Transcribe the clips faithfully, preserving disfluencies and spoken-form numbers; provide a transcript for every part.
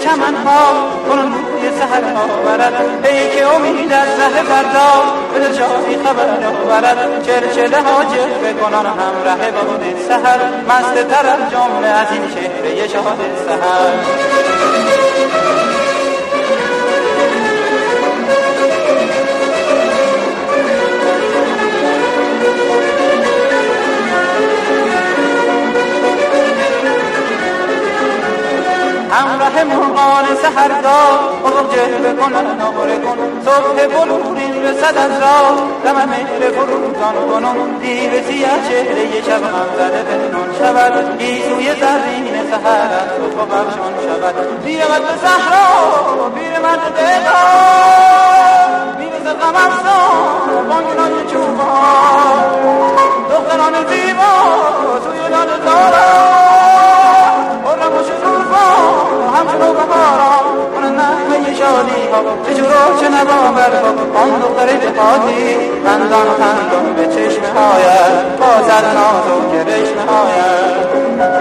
چمن ها کنون بوی سحر آورد ای که امید از ره فردا به دل شادی خبر آورد چرچله ها جلوه کنان همراه باد سحر مست تر از جمله از این چهره شاد سحر همراه مرغان سحرگاه افق جلوه کنن نوره کن صبح بلورین رسد از راه دم مهر فروزان کنون دیو سیاه چهره شب هم زده پنهان شود گیسوی زرین سحر از افق بخشان شود پیرمرد به صحرا پیرمرد دلار میرسد غم افزان بانگنای چوبان دختران زیبا سوی لال زارا همچنو ببارا کنن نغمه شادی ها چه جورا چه نبابر ها آن دختر اتفاقی خندان خندان به چشم هایت بازد ناز و کرشم هایت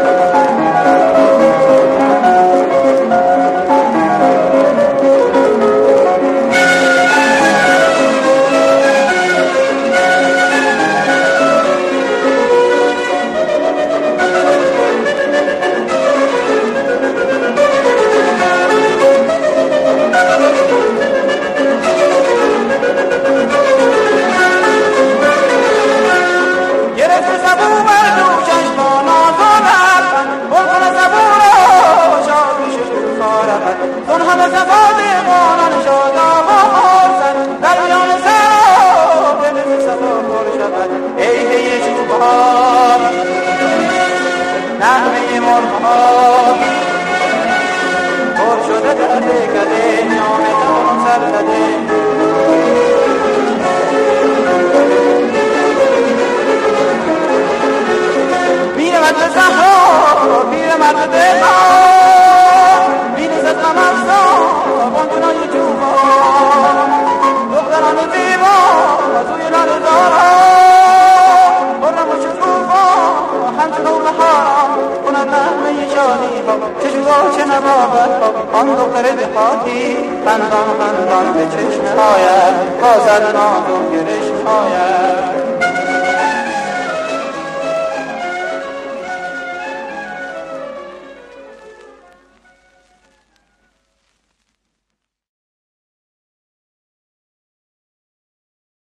نغمه مرغان پر شده درده کده نام تمام سر دده پیرمرد صحرا پیرمرد دلار میرسد غم افزان بانگنای جوبان دختران زیبا سوی لال زارا برم و شکوفا همچنو بهارا کنن نغمه شادی ها چه جوا چه نبابت ها آن دختر دهاتی خندان خندان به چشم هایت بازد ناز و گرشم هایت